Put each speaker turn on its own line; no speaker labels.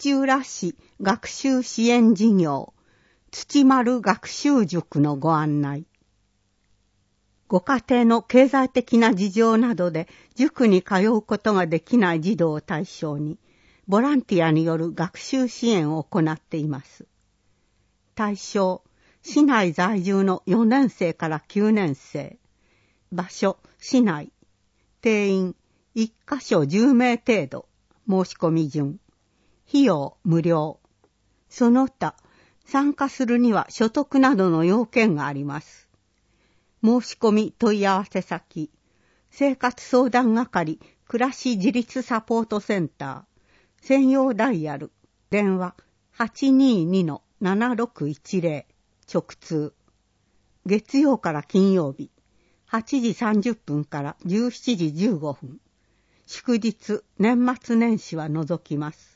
土浦市学習支援事業土丸学習塾のご案内。ご家庭の経済的な事情などで塾に通うことができない児童を対象にボランティアによる学習支援を行っています。対象、市内在住の4年生から9年生。場所、市内。定員、1カ所10名程度。申し込み順。費用、無料。その他、参加するには所得などの要件があります。申し込み問い合わせ先、生活相談係暮らし自立サポートセンター、専用ダイヤル、電話 822-7610、直通。月曜から金曜日、8時30分から17時15分。祝日、年末年始は除きます。